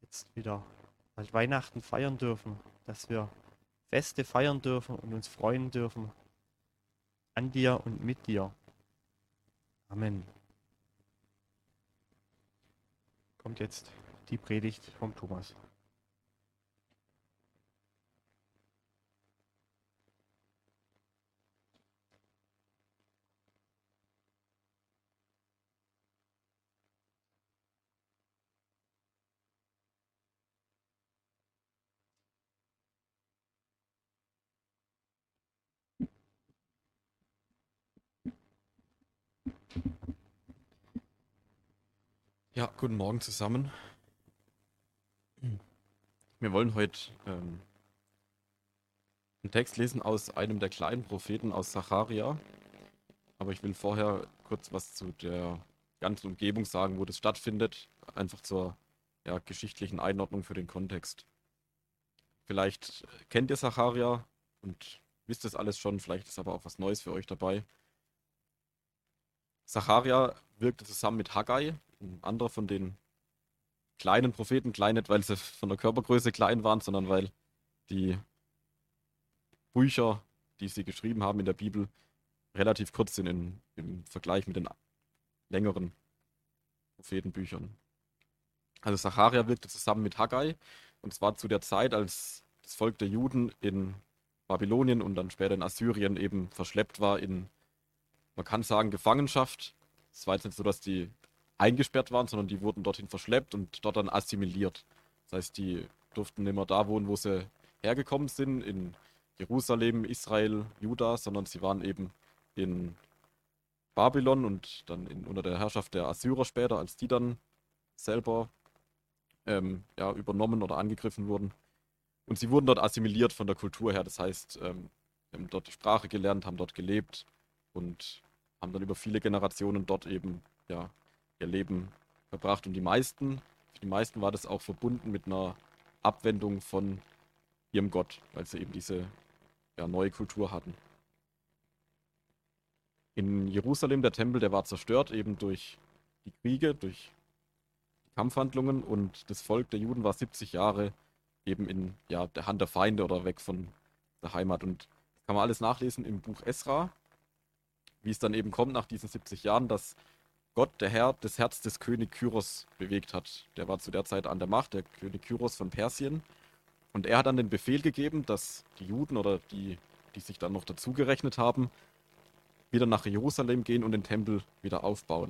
jetzt wieder bald Weihnachten feiern dürfen, dass wir Feste feiern dürfen und uns freuen dürfen an dir und mit dir. Amen. Kommt jetzt die Predigt vom Thomas. Ja, guten Morgen zusammen. Wir wollen heute einen Text lesen aus einem der kleinen Propheten aus Zacharia. Aber ich will vorher kurz was zu der ganzen Umgebung sagen, wo das stattfindet. Einfach zur geschichtlichen Einordnung für den Kontext. Vielleicht kennt ihr Zacharia und wisst das alles schon. Vielleicht ist aber auch was Neues für euch dabei. Zacharia wirkte zusammen mit Haggai, ein anderer von den kleinen Propheten. Klein nicht, weil sie von der Körpergröße klein waren, sondern weil die Bücher, die sie geschrieben haben in der Bibel, relativ kurz sind im Vergleich mit den längeren Prophetenbüchern. Also Zacharia wirkte zusammen mit Haggai und zwar zu der Zeit, als das Volk der Juden in Babylonien und dann später in Assyrien eben verschleppt war in, man kann sagen, Gefangenschaft. Es war jetzt nicht so, dass die eingesperrt waren, sondern die wurden dorthin verschleppt und dort dann assimiliert. Das heißt, die durften nicht mehr da wohnen, wo sie hergekommen sind, in Jerusalem, Israel, Juda, sondern sie waren eben in Babylon und dann unter der Herrschaft der Assyrer später, als die dann selber übernommen oder angegriffen wurden. Und sie wurden dort assimiliert von der Kultur her. Das heißt, haben dort die Sprache gelernt, haben dort gelebt und haben dann über viele Generationen dort eben ihr Leben verbracht. Und für die meisten war das auch verbunden mit einer Abwendung von ihrem Gott, weil sie eben diese neue Kultur hatten. In Jerusalem, der Tempel, der war zerstört eben durch die Kriege, durch die Kampfhandlungen und das Volk der Juden war 70 Jahre eben in der Hand der Feinde oder weg von der Heimat. Und das kann man alles nachlesen im Buch Esra, wie es dann eben kommt nach diesen 70 Jahren, dass Gott, der Herr, das Herz des König Kyros bewegt hat. Der war zu der Zeit an der Macht, der König Kyros von Persien. Und er hat dann den Befehl gegeben, dass die Juden oder die sich dann noch dazugerechnet haben, wieder nach Jerusalem gehen und den Tempel wieder aufbauen.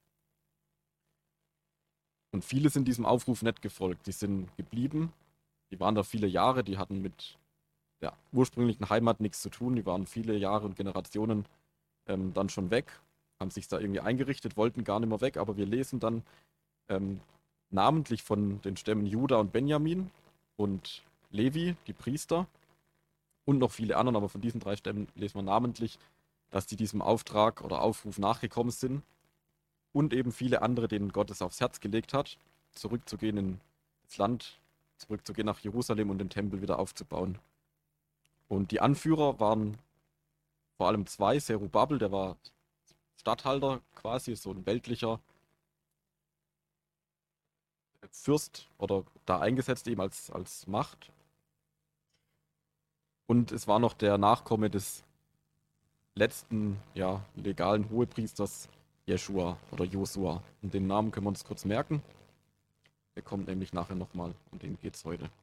Und viele sind diesem Aufruf nicht gefolgt. Die sind geblieben. Die waren da viele Jahre. Die hatten mit der ursprünglichen Heimat nichts zu tun. Die waren viele Jahre und Generationen dann schon weg, haben sich da irgendwie eingerichtet, wollten gar nicht mehr weg. Aber wir lesen dann ähm, namentlich von den Stämmen Juda und Benjamin und Levi, die Priester, und noch viele anderen. Aber von diesen drei Stämmen lesen wir namentlich, dass die diesem Auftrag oder Aufruf nachgekommen sind und eben viele andere, denen Gott es aufs Herz gelegt hat, zurückzugehen ins Land, zurückzugehen nach Jerusalem und den Tempel wieder aufzubauen. Und die Anführer waren vor allem zwei. Zerubabel, der war Statthalter quasi, so ein weltlicher Fürst oder da eingesetzt eben als Macht. Und es war noch der Nachkomme des letzten, legalen Hohepriesters Jeschua oder Josua. Und den Namen können wir uns kurz merken. Der kommt nämlich nachher nochmal, um den geht es heute.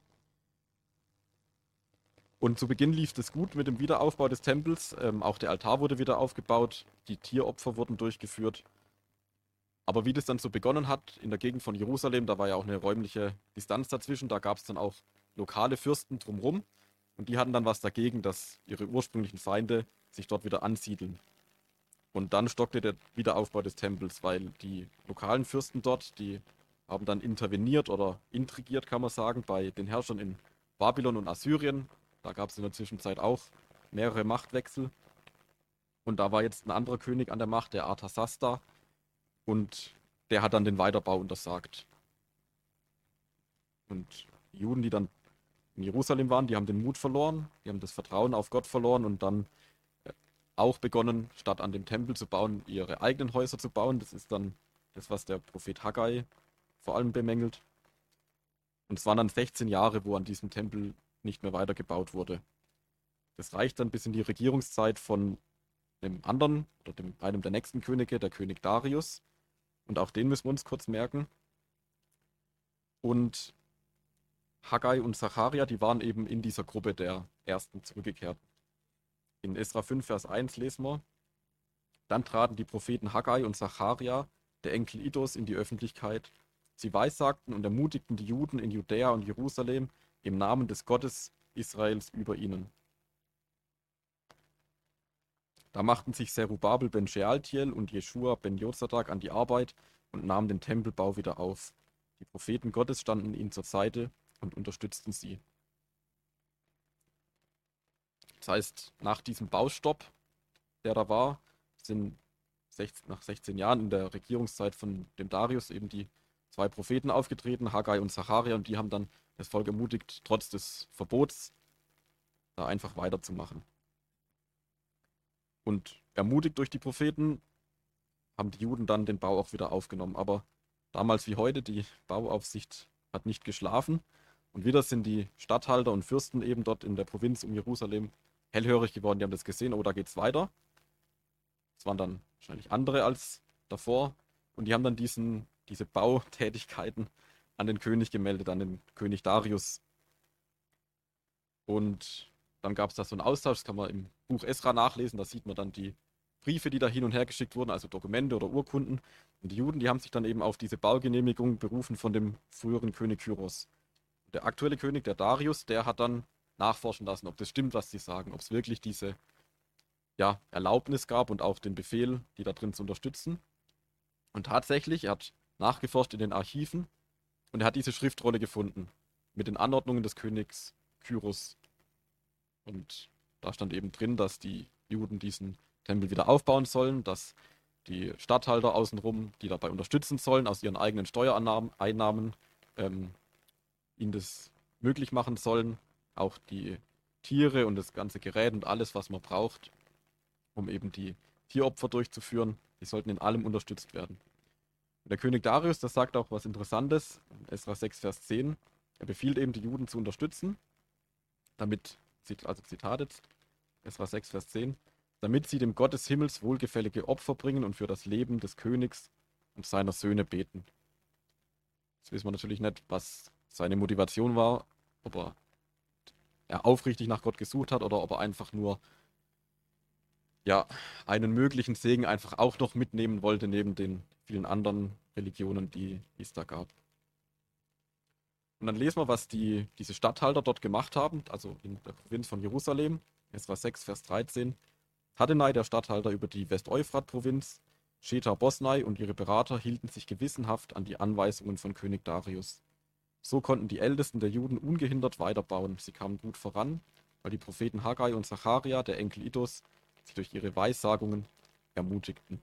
Und zu Beginn lief es gut mit dem Wiederaufbau des Tempels. Auch der Altar wurde wieder aufgebaut, die Tieropfer wurden durchgeführt. Aber wie das dann so begonnen hat, in der Gegend von Jerusalem, da war ja auch eine räumliche Distanz dazwischen, da gab es dann auch lokale Fürsten drumherum. Und die hatten dann was dagegen, dass ihre ursprünglichen Feinde sich dort wieder ansiedeln. Und dann stockte der Wiederaufbau des Tempels, weil die lokalen Fürsten dort, die haben dann interveniert oder intrigiert, kann man sagen, bei den Herrschern in Babylon und Assyrien. Da gab es in der Zwischenzeit auch mehrere Machtwechsel. Und da war jetzt ein anderer König an der Macht, der Arthasasta. Und der hat dann den Weiterbau untersagt. Und die Juden, die dann in Jerusalem waren, die haben den Mut verloren, die haben das Vertrauen auf Gott verloren und dann auch begonnen, statt an dem Tempel zu bauen, ihre eigenen Häuser zu bauen. Das ist dann das, was der Prophet Haggai vor allem bemängelt. Und es waren dann 16 Jahre, wo an diesem Tempel nicht mehr weitergebaut wurde. Das reicht dann bis in die Regierungszeit von dem anderen oder einem der nächsten Könige, der König Darius. Und auch den müssen wir uns kurz merken. Und Haggai und Zacharia, die waren eben in dieser Gruppe der ersten Zurückgekehrten. In Esra 5, Vers 1 lesen wir: Dann traten die Propheten Haggai und Zacharia, der Enkel Iddos, in die Öffentlichkeit. Sie weissagten und ermutigten die Juden in Judäa und Jerusalem im Namen des Gottes Israels über ihnen. Da machten sich Zerubabel ben Shealtiel und Jeschua ben Jozadak an die Arbeit und nahmen den Tempelbau wieder auf. Die Propheten Gottes standen ihnen zur Seite und unterstützten sie. Das heißt, nach diesem Baustopp, der da war, sind nach 16 Jahren in der Regierungszeit von dem Darius eben die zwei Propheten aufgetreten, Haggai und Zacharia, und die haben dann das Volk ermutigt, trotz des Verbots da einfach weiterzumachen. Und ermutigt durch die Propheten haben die Juden dann den Bau auch wieder aufgenommen. Aber damals wie heute, die Bauaufsicht hat nicht geschlafen. Und wieder sind die Statthalter und Fürsten eben dort in der Provinz um Jerusalem hellhörig geworden. Die haben das gesehen, oh, da geht's weiter. Es waren dann wahrscheinlich andere als davor. Und die haben dann diese Bautätigkeiten an den König gemeldet, an den König Darius. Und dann gab es da so einen Austausch, das kann man im Buch Esra nachlesen, da sieht man dann die Briefe, die da hin und her geschickt wurden, also Dokumente oder Urkunden. Und die Juden, die haben sich dann eben auf diese Baugenehmigung berufen von dem früheren König Kyros. Der aktuelle König, der Darius, der hat dann nachforschen lassen, ob das stimmt, was sie sagen, ob es wirklich diese Erlaubnis gab und auch den Befehl, die da drin zu unterstützen. Und tatsächlich, er hat nachgeforscht in den Archiven und er hat diese Schriftrolle gefunden mit den Anordnungen des Königs Kyros. Und da stand eben drin, dass die Juden diesen Tempel wieder aufbauen sollen, dass die Statthalter außenrum, die dabei unterstützen sollen, aus ihren eigenen Steuereinnahmen ihnen das möglich machen sollen. Auch die Tiere und das ganze Gerät und alles, was man braucht, um eben die Tieropfer durchzuführen, die sollten in allem unterstützt werden. Und der König Darius, das sagt auch was Interessantes, Esra 6, Vers 10, er befiehlt eben, die Juden zu unterstützen, damit, also Zitat jetzt, Esra 6, Vers 10, damit sie dem Gott des Himmels wohlgefällige Opfer bringen und für das Leben des Königs und seiner Söhne beten. Jetzt wissen wir natürlich nicht, was seine Motivation war, ob er aufrichtig nach Gott gesucht hat oder ob er einfach nur einen möglichen Segen einfach auch noch mitnehmen wollte, neben den vielen anderen Religionen, die es da gab. Und dann lesen wir, was diese Statthalter dort gemacht haben, also in der Provinz von Jerusalem. Esra 6, Vers 13. Tadenai, der Statthalter über die West-Euphrat-Provinz, Shethar Bosnai und ihre Berater hielten sich gewissenhaft an die Anweisungen von König Darius. So konnten die Ältesten der Juden ungehindert weiterbauen. Sie kamen gut voran, weil die Propheten Haggai und Zacharia, der Enkel Iddos, sie durch ihre Weissagungen ermutigten.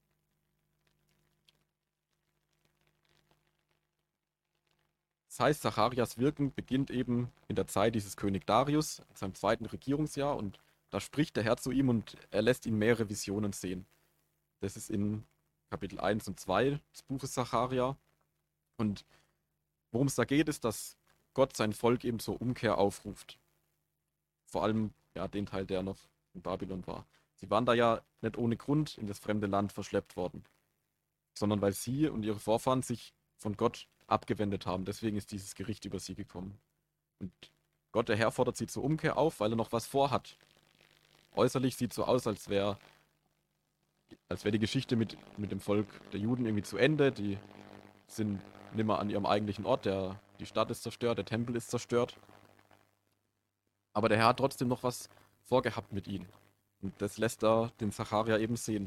Das heißt, Zacharias Wirken beginnt eben in der Zeit dieses König Darius, in seinem zweiten Regierungsjahr, und da spricht der Herr zu ihm und er lässt ihn mehrere Visionen sehen. Das ist in Kapitel 1 und 2 des Buches Zacharia. Und worum es da geht, ist, dass Gott sein Volk eben zur Umkehr aufruft. Vor allem den Teil, der noch in Babylon war. Sie waren da ja nicht ohne Grund in das fremde Land verschleppt worden, sondern weil sie und ihre Vorfahren sich von Gott abgewendet haben. Deswegen ist dieses Gericht über sie gekommen. Und Gott, der Herr, fordert sie zur Umkehr auf, weil er noch was vorhat. Äußerlich sieht es so aus, als wäre die Geschichte mit dem Volk der Juden irgendwie zu Ende. Die sind nimmer an ihrem eigentlichen Ort. Die Stadt ist zerstört, der Tempel ist zerstört. Aber der Herr hat trotzdem noch was vorgehabt mit ihnen. Und das lässt er den Zacharia eben sehen.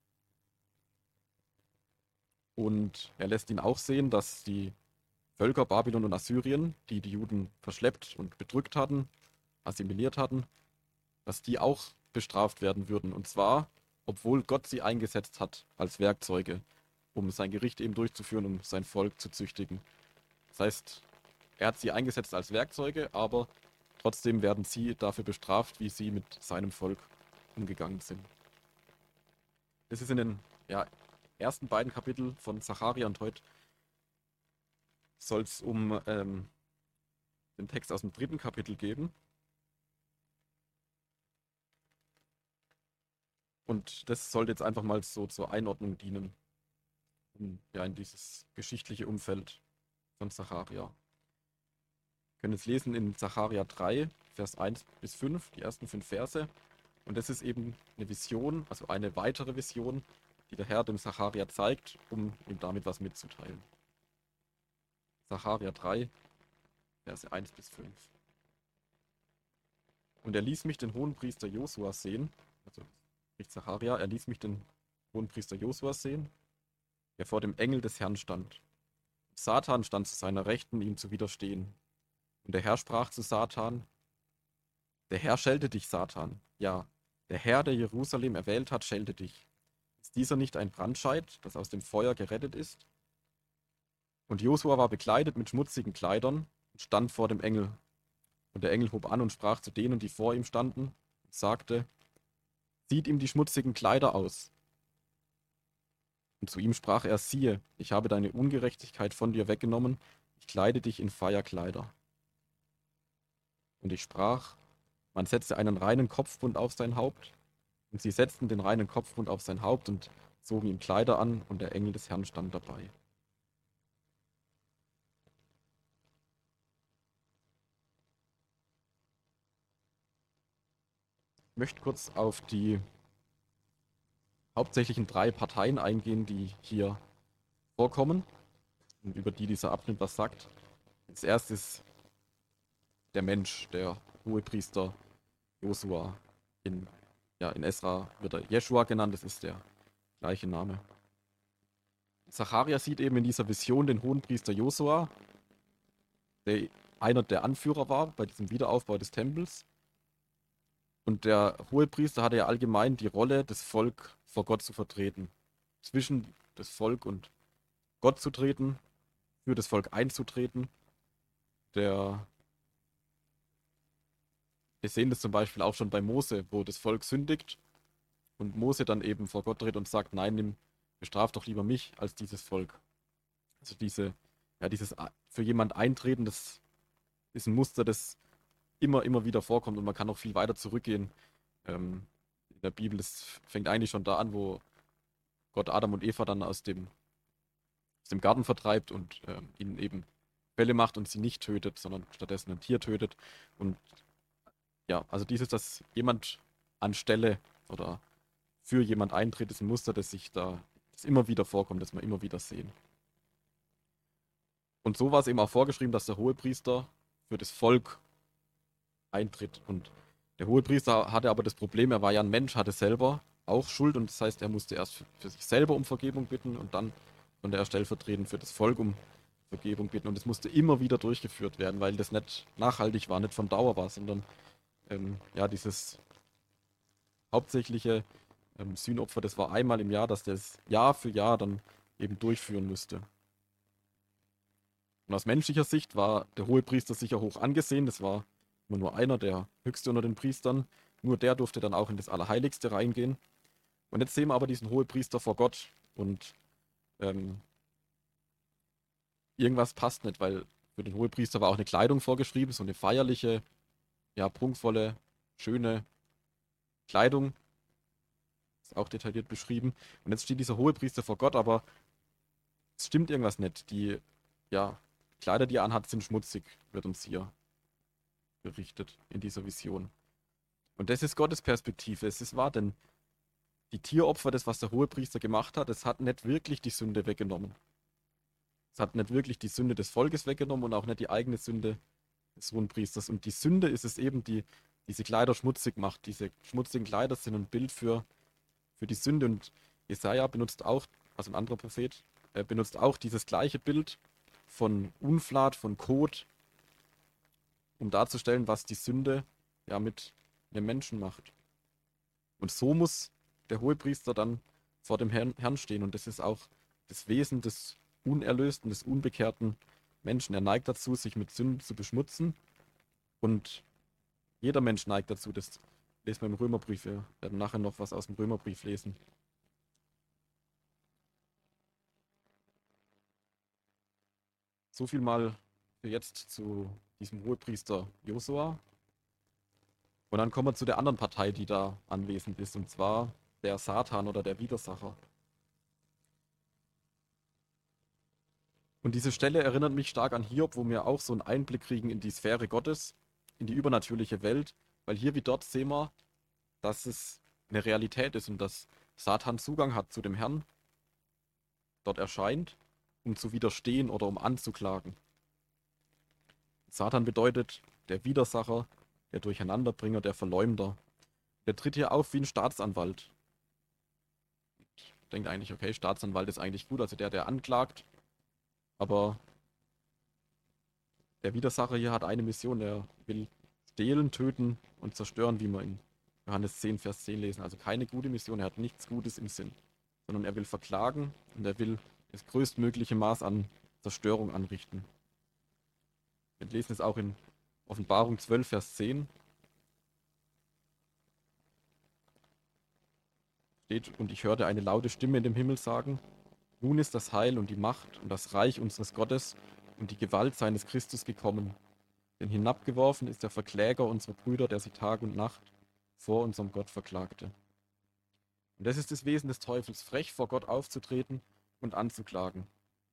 Und er lässt ihn auch sehen, dass die Völker Babylon und Assyrien, die die Juden verschleppt und bedrückt hatten, assimiliert hatten, dass die auch bestraft werden würden. Und zwar, obwohl Gott sie eingesetzt hat als Werkzeuge, um sein Gericht eben durchzuführen, um sein Volk zu züchtigen. Das heißt, er hat sie eingesetzt als Werkzeuge, aber trotzdem werden sie dafür bestraft, wie sie mit seinem Volk umgegangen sind. Das ist in den ersten beiden Kapiteln von Zacharia, und heute soll es um den Text aus dem 3. Kapitel geben. Und das sollte jetzt einfach mal so zur Einordnung dienen, ja, in dieses geschichtliche Umfeld von Zacharia. Wir können jetzt lesen in Zacharia 3, Vers 1 bis 5, die ersten 5 Verse. Und das ist eben eine Vision, also eine weitere Vision, die der Herr dem Zacharia zeigt, um ihm damit was mitzuteilen. Zacharia 3, Verse 1 bis 5. Und er ließ mich den Hohenpriester Josua sehen, also spricht Zacharia, er ließ mich den Hohenpriester Josua sehen, der vor dem Engel des Herrn stand. Satan stand zu seiner Rechten, ihm zu widerstehen. Und der Herr sprach zu Satan: Der Herr schelte dich, Satan. Ja, der Herr, der Jerusalem erwählt hat, schelte dich. Ist dieser nicht ein Brandscheit, das aus dem Feuer gerettet ist? Und Josua war bekleidet mit schmutzigen Kleidern und stand vor dem Engel. Und der Engel hob an und sprach zu denen, die vor ihm standen, und sagte: Zieht ihm die schmutzigen Kleider aus. Und zu ihm sprach er: Siehe, ich habe deine Ungerechtigkeit von dir weggenommen, ich kleide dich in Feierkleider. Und ich sprach: Man setzte einen reinen Kopfbund auf sein Haupt. Und sie setzten den reinen Kopfbund auf sein Haupt und zogen ihm Kleider an, und der Engel des Herrn stand dabei. Ich möchte kurz auf die hauptsächlichen 3 Parteien eingehen, die hier vorkommen und über die dieser Abschnitt was sagt. Als erstes der Mensch, der Hohepriester Josua. In Esra wird er Jeschua genannt, das ist der gleiche Name. Zacharia sieht eben in dieser Vision den Hohenpriester Josua, der einer der Anführer war bei diesem Wiederaufbau des Tempels. Und der Hohepriester hatte ja allgemein die Rolle, das Volk vor Gott zu vertreten. Zwischen das Volk und Gott zu treten, für das Volk einzutreten. Wir sehen das zum Beispiel auch schon bei Mose, wo das Volk sündigt und Mose dann eben vor Gott tritt und sagt: Nein, bestraf doch lieber mich als dieses Volk. Also dieses für jemand eintreten, das ist ein Muster, das immer wieder vorkommt, und man kann auch viel weiter zurückgehen. In der Bibel, das fängt eigentlich schon da an, wo Gott Adam und Eva dann aus dem Garten vertreibt und ihnen eben Fälle macht und sie nicht tötet, sondern stattdessen ein Tier tötet. Und ja, also dass jemand anstelle oder für jemand eintritt, ist ein Muster, das immer wieder vorkommt, das wir immer wieder sehen. Und so war es eben auch vorgeschrieben, dass der Hohepriester für das Volk eintritt. Und der Hohepriester hatte aber das Problem, er war ja ein Mensch, hatte selber auch Schuld, und das heißt, er musste erst für sich selber um Vergebung bitten und dann konnte er stellvertretend für das Volk um Vergebung bitten. Und es musste immer wieder durchgeführt werden, weil das nicht nachhaltig war, nicht von Dauer war, sondern dieses hauptsächliche Sühnopfer, das war einmal im Jahr, dass das Jahr für Jahr dann eben durchführen müsste. Und aus menschlicher Sicht war der Hohepriester sicher hoch angesehen. Das war immer nur einer, der höchste unter den Priestern. Nur der durfte dann auch in das Allerheiligste reingehen. Und jetzt sehen wir aber diesen Hohepriester vor Gott, und irgendwas passt nicht, weil für den Hohepriester war auch eine Kleidung vorgeschrieben, so eine feierliche, ja, prunkvolle, schöne Kleidung. Ist auch detailliert beschrieben. Und jetzt steht dieser Hohepriester vor Gott, aber es stimmt irgendwas nicht. Die Kleider, die er anhat, sind schmutzig, wird uns hier berichtet in dieser Vision. Und das ist Gottes Perspektive. Es ist wahr, denn die Tieropfer, das, was der Hohepriester gemacht hat, es hat nicht wirklich die Sünde weggenommen. Es hat nicht wirklich die Sünde des Volkes weggenommen und auch nicht die eigene Sünde des Hohenpriesters. Und die Sünde ist es eben, die diese Kleider schmutzig macht. Diese schmutzigen Kleider sind ein Bild für die Sünde. Und Jesaja benutzt auch, also ein anderer Prophet, benutzt auch dieses gleiche Bild von Unflat, von Kot, um darzustellen, was die Sünde ja mit einem Menschen macht. Und so muss der Hohepriester dann vor dem Herrn stehen. Und das ist auch das Wesen des unerlösten, des unbekehrten Menschen. Er neigt dazu, sich mit Sünden zu beschmutzen. Und jeder Mensch neigt dazu. Das lesen wir im Römerbrief. Wir werden nachher noch was aus dem Römerbrief lesen. So viel mal jetzt zu diesem Hohepriester Josua. Und dann kommen wir zu der anderen Partei, die da anwesend ist, und zwar der Satan oder der Widersacher. Und diese Stelle erinnert mich stark an Hiob, wo wir auch so einen Einblick kriegen in die Sphäre Gottes, in die übernatürliche Welt, weil hier wie dort sehen wir, dass es eine Realität ist und dass Satan Zugang hat zu dem Herrn, dort erscheint, um zu widerstehen oder um anzuklagen. Satan bedeutet der Widersacher, der Durcheinanderbringer, der Verleumder. Der tritt hier auf wie ein Staatsanwalt. Ich denke eigentlich, okay, Staatsanwalt ist eigentlich gut, also der anklagt, aber der Widersacher hier hat eine Mission, er will stehlen, töten und zerstören, wie wir in Johannes 10, Vers 10 lesen. Also keine gute Mission, er hat nichts Gutes im Sinn, sondern er will verklagen und er will das größtmögliche Maß an Zerstörung anrichten. Wir lesen es auch in Offenbarung 12, Vers 10. Steht, und ich hörte eine laute Stimme in dem Himmel sagen, nun ist das Heil und die Macht und das Reich unseres Gottes und die Gewalt seines Christus gekommen. Denn hinabgeworfen ist der Verkläger unserer Brüder, der sie Tag und Nacht vor unserem Gott verklagte. Und das ist das Wesen des Teufels, frech vor Gott aufzutreten und anzuklagen.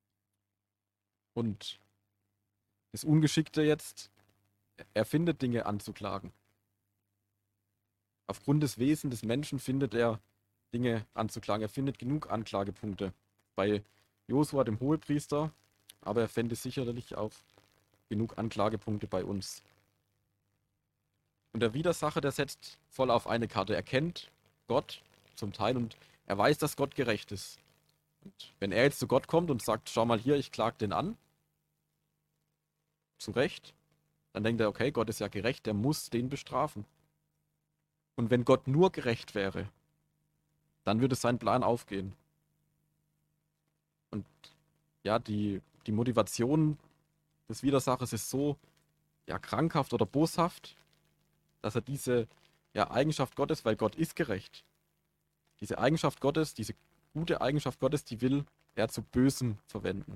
Und das Ungeschickte jetzt, er findet Dinge anzuklagen. Aufgrund des Wesens des Menschen findet er Dinge anzuklagen. Er findet genug Anklagepunkte bei Josua, dem Hohepriester, aber er fände sicherlich auch genug Anklagepunkte bei uns. Und der Widersacher, der setzt voll auf eine Karte. Er kennt Gott zum Teil und er weiß, dass Gott gerecht ist. Und wenn er jetzt zu Gott kommt und sagt, schau mal hier, ich klag den an, zu Recht, dann denkt er, okay, Gott ist ja gerecht, der muss den bestrafen. Und wenn Gott nur gerecht wäre, dann würde sein Plan aufgehen. Und ja, die Motivation des Widersachers ist so ja, krankhaft oder boshaft, dass er diese ja, Eigenschaft Gottes, weil Gott ist gerecht, diese Eigenschaft Gottes, diese gute Eigenschaft Gottes, die will er zu Bösem verwenden.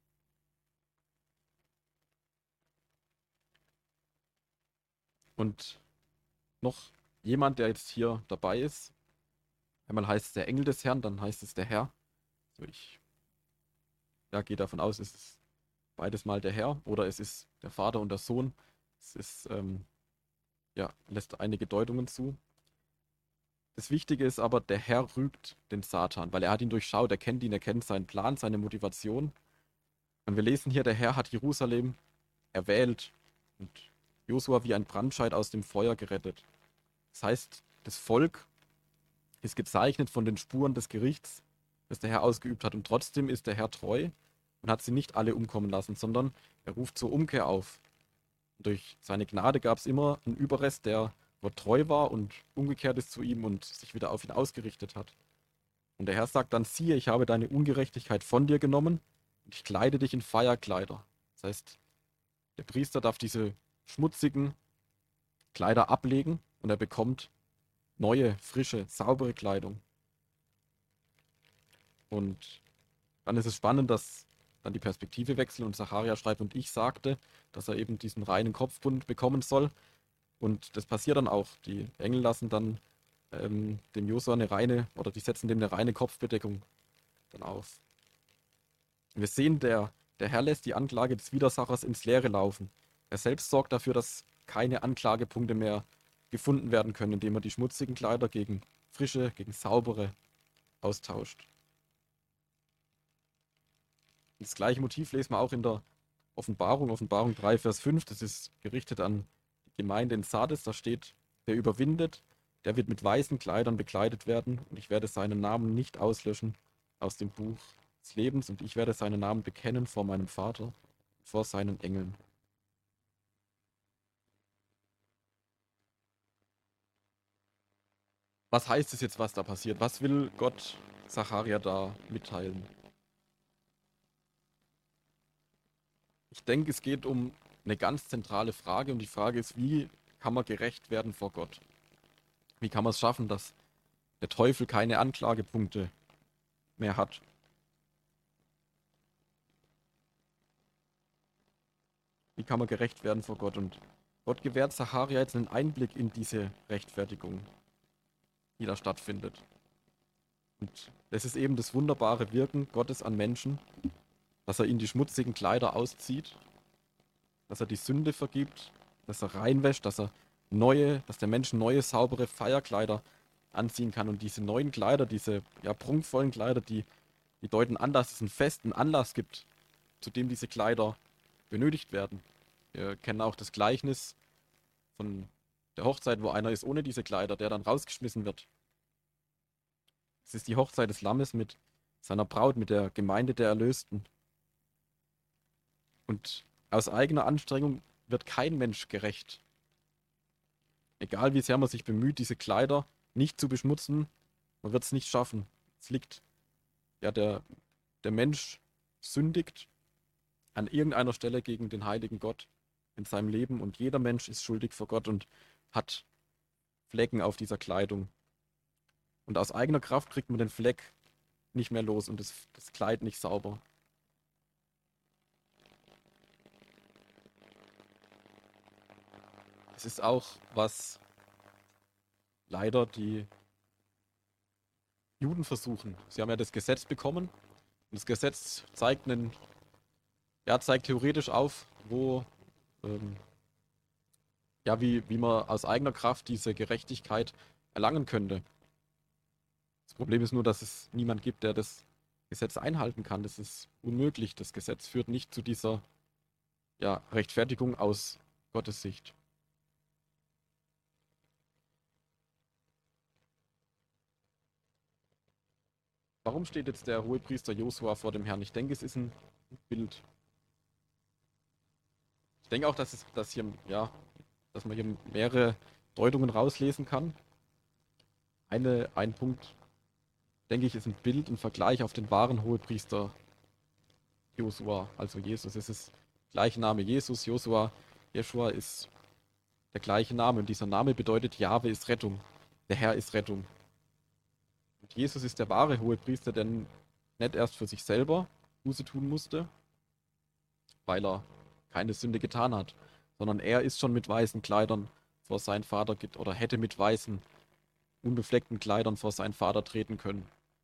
Und noch jemand, der jetzt hier dabei ist, einmal heißt es der Engel des Herrn, dann heißt es der Herr. Also ich gehe davon aus, es ist beides mal der Herr oder es ist der Vater und der Sohn. Es ist, lässt einige Deutungen zu. Das Wichtige ist aber, der Herr rügt den Satan, weil er hat ihn durchschaut, er kennt ihn, er kennt seinen Plan, seine Motivation. Und wir lesen hier, der Herr hat Jerusalem erwählt und Josua wie ein Brandscheit aus dem Feuer gerettet. Das heißt, das Volk ist gezeichnet von den Spuren des Gerichts, das der Herr ausgeübt hat. Und trotzdem ist der Herr treu und hat sie nicht alle umkommen lassen, sondern er ruft zur Umkehr auf. Und durch seine Gnade gab es immer einen Überrest, der Gott treu war und umgekehrt ist zu ihm und sich wieder auf ihn ausgerichtet hat. Und der Herr sagt dann, siehe, ich habe deine Ungerechtigkeit von dir genommen und ich kleide dich in Feierkleider. Das heißt, der Priester darf diese schmutzigen Kleider ablegen und er bekommt neue, frische, saubere Kleidung. Und dann ist es spannend, dass dann die Perspektive wechselt und Zacharia schreibt, und ich sagte, dass er eben diesen reinen Kopfbund bekommen soll. Und das passiert dann auch. Die Engel lassen dann dem Josua eine reine, oder die setzen dem eine reine Kopfbedeckung dann auf. Wir sehen, der Herr lässt die Anklage des Widersachers ins Leere laufen. Er selbst sorgt dafür, dass keine Anklagepunkte mehr gefunden werden können, indem er die schmutzigen Kleider gegen frische, gegen saubere austauscht. Das gleiche Motiv lesen wir auch in der Offenbarung 3, Vers 5. Das ist gerichtet an die Gemeinde in Sardes. Da steht, wer überwindet, der wird mit weißen Kleidern bekleidet werden und ich werde seinen Namen nicht auslöschen aus dem Buch des Lebens und ich werde seinen Namen bekennen vor meinem Vater, vor seinen Engeln. Was heißt es jetzt, was da passiert? Was will Gott Zacharia da mitteilen? Ich denke, es geht um eine ganz zentrale Frage und die Frage ist, wie kann man gerecht werden vor Gott? Wie kann man es schaffen, dass der Teufel keine Anklagepunkte mehr hat? wie kann man gerecht werden vor Gott. Und Gott gewährt Sacharja jetzt einen Einblick in diese Rechtfertigung, die da stattfindet. Und das ist eben das wunderbare Wirken Gottes an Menschen, dass er ihnen die schmutzigen Kleider auszieht, dass er die Sünde vergibt, dass er reinwäscht, dass der Mensch neue, saubere Feierkleider anziehen kann. Und diese neuen Kleider, diese prunkvollen Kleider, die deuten an, dass es einen festen Anlass gibt, zu dem diese Kleider benötigt werden. Wir kennen auch das Gleichnis von der Hochzeit, wo einer ist ohne diese Kleider, der dann rausgeschmissen wird. Es ist die Hochzeit des Lammes mit seiner Braut, mit der Gemeinde der Erlösten. Und aus eigener Anstrengung wird kein Mensch gerecht. Egal wie sehr man sich bemüht, diese Kleider nicht zu beschmutzen, man wird es nicht schaffen. Es liegt, der Mensch sündigt an irgendeiner Stelle gegen den heiligen Gott in seinem Leben und jeder Mensch ist schuldig vor Gott und hat Flecken auf dieser Kleidung. Und aus eigener Kraft kriegt man den Fleck nicht mehr los und das Kleid nicht sauber. Es ist auch, was leider die Juden versuchen. Sie haben ja das Gesetz bekommen und das Gesetz zeigt theoretisch auf, wie man aus eigener Kraft diese Gerechtigkeit erlangen könnte. Das Problem ist nur, dass es niemand gibt, der das Gesetz einhalten kann. Das ist unmöglich. Das Gesetz führt nicht zu dieser Rechtfertigung aus Gottes Sicht. Warum steht jetzt der Hohepriester Josua vor dem Herrn? Ich denke, es ist ein Bild. Ich denke auch, dass man hier mehrere Deutungen rauslesen kann. Ein Punkt, denke ich, ist ein Bild, ein Vergleich auf den wahren Hohepriester Josua, also Jesus. Es ist der gleiche Name Jesus, Josua, Jeschua ist der gleiche Name und dieser Name bedeutet, Jahwe ist Rettung, der Herr ist Rettung. Und Jesus ist der wahre Hohepriester, der nicht erst für sich selber Buße tun musste, weil er keine Sünde getan hat, sondern er ist schon mit weißen Kleidern vor seinen Vater oder hätte mit weißen, unbefleckten Kleidern vor seinen Vater treten können.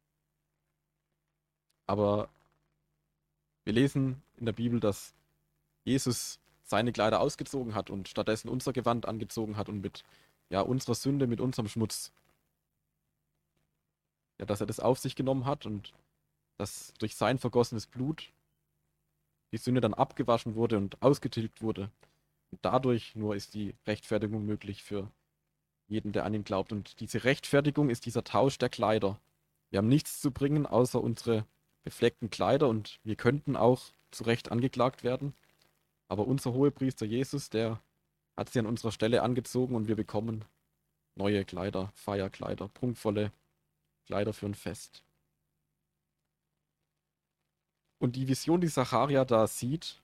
Aber wir lesen in der Bibel, dass Jesus seine Kleider ausgezogen hat und stattdessen unser Gewand angezogen hat und mit unserer Sünde, mit unserem Schmutz, dass er das auf sich genommen hat und dass durch sein vergossenes Blut die Sünde dann abgewaschen wurde und ausgetilgt wurde. Und dadurch nur ist die Rechtfertigung möglich für jeden, der an ihn glaubt. Und diese Rechtfertigung ist dieser Tausch der Kleider. Wir haben nichts zu bringen, außer unsere befleckten Kleider und wir könnten auch zu Recht angeklagt werden. Aber unser Hohepriester Jesus, der hat sie an unserer Stelle angezogen und wir bekommen neue Kleider, Feierkleider, prunkvolle Kleider für ein Fest. Und die Vision, die Sacharja da sieht,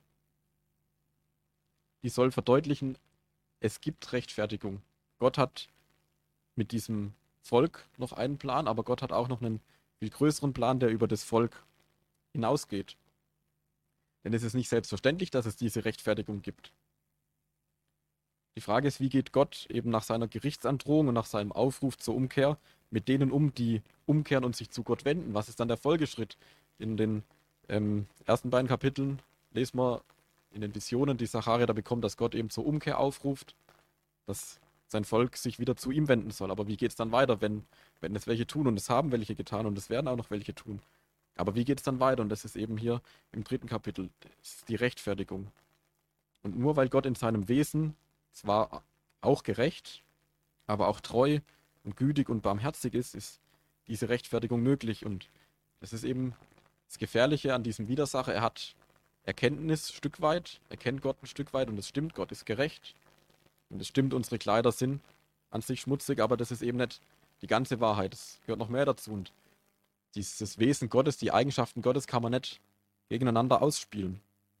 die soll verdeutlichen, es gibt Rechtfertigung. Gott hat mit diesem Volk noch einen Plan, aber Gott hat auch noch einen viel größeren Plan, der über das Volk hinausgeht. Denn es ist nicht selbstverständlich, dass es diese Rechtfertigung gibt. Die Frage ist, wie geht Gott eben nach seiner Gerichtsandrohung und nach seinem Aufruf zur Umkehr mit denen um, die umkehren und sich zu Gott wenden? Was ist dann der Folgeschritt? In den ersten beiden Kapiteln lesen wir in den Visionen, die Sacharja da bekommt, dass Gott eben zur Umkehr aufruft, dass sein Volk sich wieder zu ihm wenden soll. Aber wie geht es dann weiter, wenn es welche tun? Und es haben welche getan und es werden auch noch welche tun. Aber wie geht es dann weiter? Und das ist eben hier im 3. Kapitel, das ist die Rechtfertigung. Und nur weil Gott in seinem Wesen zwar auch gerecht, aber auch treu und gütig und barmherzig ist diese Rechtfertigung möglich. Und das ist eben das Gefährliche an diesem Widersacher. Er hat Erkenntnis ein Stück weit, er kennt Gott ein Stück weit und es stimmt, Gott ist gerecht. Und es stimmt, unsere Kleider sind an sich schmutzig, aber das ist eben nicht die ganze Wahrheit. Es gehört noch mehr dazu. Und dieses Wesen Gottes, die Eigenschaften Gottes kann man nicht gegeneinander ausspielen.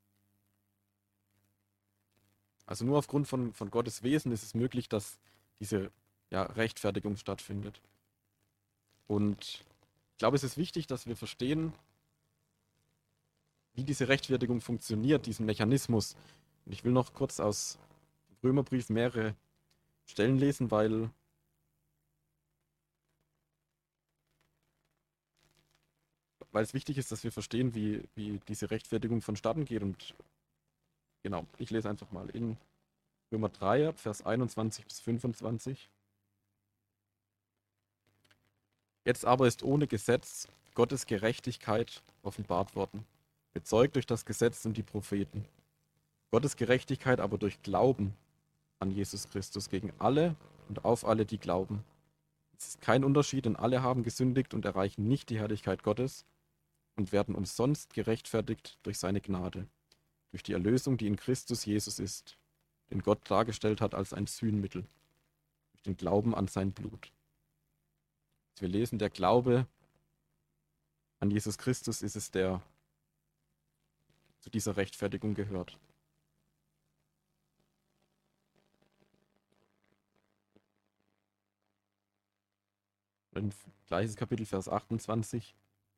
Also nur aufgrund von Gottes Wesen ist es möglich, dass diese Rechtfertigung stattfindet. Und ich glaube, es ist wichtig, dass wir verstehen, wie diese Rechtfertigung funktioniert, diesen Mechanismus. Und ich will noch kurz aus dem Römerbrief mehrere Stellen lesen, weil es wichtig ist, dass wir verstehen, wie diese Rechtfertigung vonstatten geht. Und genau, ich lese einfach mal in Römer 3, Vers 21 bis 25. Jetzt aber ist ohne Gesetz Gottes Gerechtigkeit offenbart worden, bezeugt durch das Gesetz und die Propheten. Gottes Gerechtigkeit aber durch Glauben an Jesus Christus gegen alle und auf alle, die glauben. Es ist kein Unterschied, denn alle haben gesündigt und erreichen nicht die Herrlichkeit Gottes und werden umsonst gerechtfertigt durch seine Gnade, durch die Erlösung, die in Christus Jesus ist, den Gott dargestellt hat als ein Sühnmittel, durch den Glauben an sein Blut. Wir lesen, der Glaube an Jesus Christus ist es, der zu dieser Rechtfertigung gehört. Im gleiches Kapitel, Vers 28.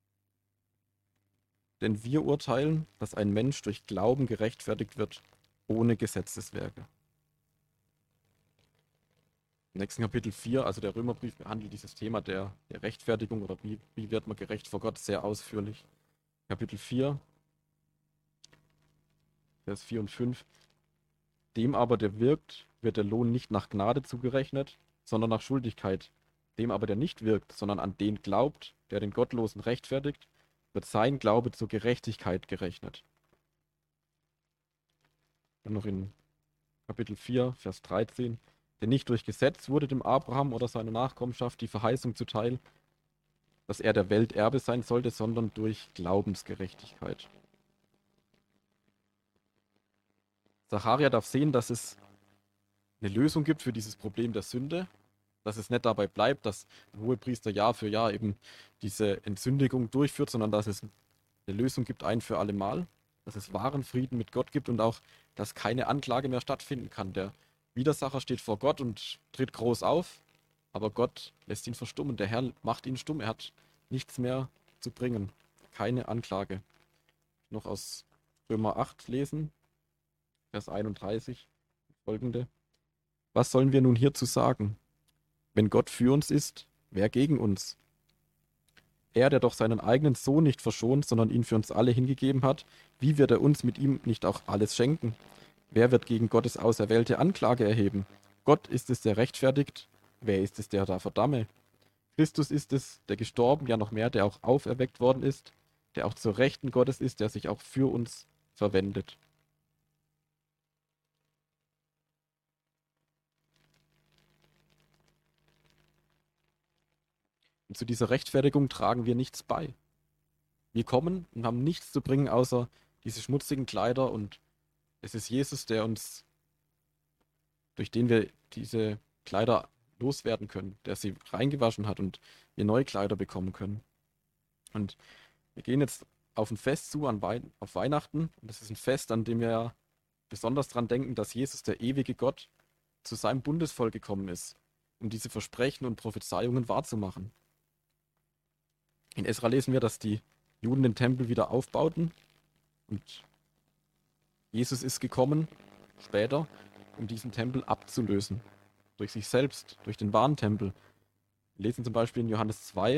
Denn wir urteilen, dass ein Mensch durch Glauben gerechtfertigt wird, ohne Gesetzeswerke. Im nächsten Kapitel 4, also der Römerbrief, behandelt dieses Thema der Rechtfertigung oder wie wird man gerecht vor Gott sehr ausführlich. Kapitel 4, Vers 4 und 5. Dem aber, der wirkt, wird der Lohn nicht nach Gnade zugerechnet, sondern nach Schuldigkeit. Dem aber, der nicht wirkt, sondern an den glaubt, der den Gottlosen rechtfertigt, wird sein Glaube zur Gerechtigkeit gerechnet. Dann noch in Kapitel 4, Vers 13. Denn nicht durch Gesetz wurde dem Abraham oder seiner Nachkommenschaft die Verheißung zuteil, dass er der Welt Erbe sein sollte, sondern durch Glaubensgerechtigkeit. Zacharia darf sehen, dass es eine Lösung gibt für dieses Problem der Sünde, dass es nicht dabei bleibt, dass der Hohepriester Jahr für Jahr eben diese Entsündigung durchführt, sondern dass es eine Lösung gibt ein für alle Mal, dass es wahren Frieden mit Gott gibt und auch, dass keine Anklage mehr stattfinden kann. Der Widersacher steht vor Gott und tritt groß auf, aber Gott lässt ihn verstummen. Der Herr macht ihn stumm. Er hat nichts mehr zu bringen. Keine Anklage. Noch aus Römer 8 lesen, Vers 31, folgende. Was sollen wir nun hierzu sagen? Wenn Gott für uns ist, wer gegen uns? Er, der doch seinen eigenen Sohn nicht verschont, sondern ihn für uns alle hingegeben hat, wie wird er uns mit ihm nicht auch alles schenken? Wer wird gegen Gottes auserwählte Anklage erheben? Gott ist es, der rechtfertigt. Wer ist es, der da verdamme? Christus ist es, der gestorben, ja noch mehr, der auch auferweckt worden ist, der auch zur Rechten Gottes ist, der sich auch für uns verwendet. Und zu dieser Rechtfertigung tragen wir nichts bei. Wir kommen und haben nichts zu bringen, außer diese schmutzigen Kleider, und es ist Jesus, durch den wir diese Kleider loswerden können, der sie reingewaschen hat und wir neue Kleider bekommen können. Und wir gehen jetzt auf ein Fest zu, auf Weihnachten. Und das ist ein Fest, an dem wir ja besonders dran denken, dass Jesus, der ewige Gott, zu seinem Bundesvolk gekommen ist, um diese Versprechen und Prophezeiungen wahrzumachen. In Esra lesen wir, dass die Juden den Tempel wieder aufbauten und Jesus ist gekommen, später, um diesen Tempel abzulösen. Durch sich selbst, durch den wahren Tempel. Wir lesen zum Beispiel in Johannes 2,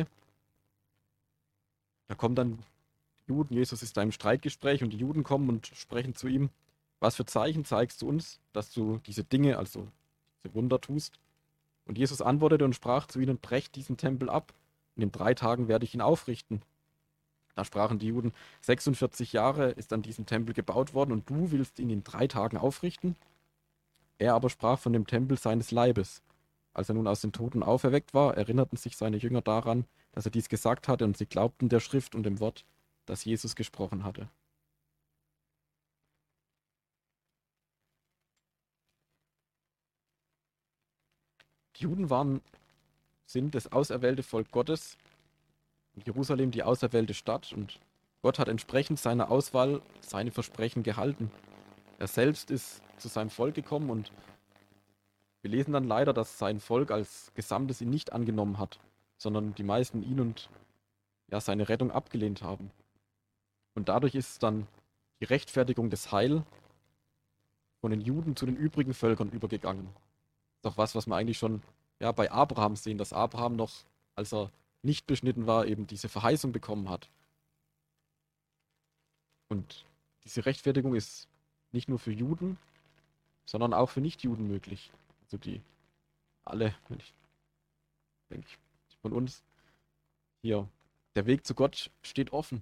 da kommen dann die Juden, Jesus ist da im Streitgespräch und die Juden kommen und sprechen zu ihm, was für Zeichen zeigst du uns, dass du diese Dinge, also diese Wunder tust? Und Jesus antwortete und sprach zu ihnen, brecht diesen Tempel ab, und in 3 Tagen werde ich ihn aufrichten. Da sprachen die Juden, 46 Jahre ist an diesem Tempel gebaut worden und du willst ihn in 3 Tagen aufrichten? Er aber sprach von dem Tempel seines Leibes. Als er nun aus den Toten auferweckt war, erinnerten sich seine Jünger daran, dass er dies gesagt hatte, und sie glaubten der Schrift und dem Wort, das Jesus gesprochen hatte. Die Juden sind das auserwählte Volk Gottes, und Jerusalem die auserwählte Stadt, und Gott hat entsprechend seiner Auswahl seine Versprechen gehalten. Er selbst ist zu seinem Volk gekommen, und wir lesen dann leider, dass sein Volk als Gesamtes ihn nicht angenommen hat, sondern die meisten ihn und ja, seine Rettung abgelehnt haben. Und dadurch ist dann die Rechtfertigung des Heil von den Juden zu den übrigen Völkern übergegangen. Das ist doch was wir eigentlich schon ja, bei Abraham sehen, dass Abraham noch, als er nicht beschnitten war, eben diese Verheißung bekommen hat. Und diese Rechtfertigung ist nicht nur für Juden, sondern auch für Nichtjuden möglich. Also die alle, wenn ich denke ich, von uns hier, der Weg zu Gott steht offen.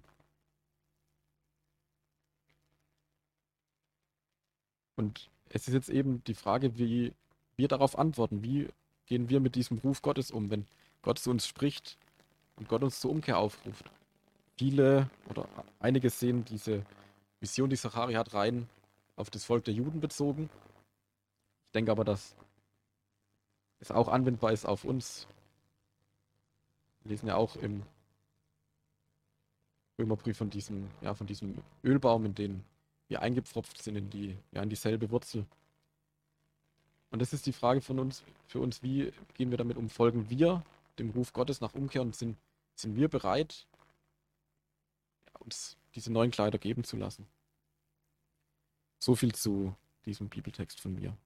Und es ist jetzt eben die Frage, wie wir darauf antworten. Wie gehen wir mit diesem Ruf Gottes um, wenn Gott zu uns spricht und Gott uns zur Umkehr aufruft? Viele oder einige sehen diese Vision, die Sachari hat, rein auf das Volk der Juden bezogen. Ich denke aber, dass es auch anwendbar ist auf uns. Wir lesen ja auch im Römerbrief von diesem Ölbaum, in den wir eingepfropft sind, in dieselbe Wurzel. Und das ist die Frage für uns, wie gehen wir damit um? Folgen wir dem Ruf Gottes nach Umkehr und sind wir bereit, uns diese neuen Kleider geben zu lassen? So viel zu diesem Bibeltext von mir.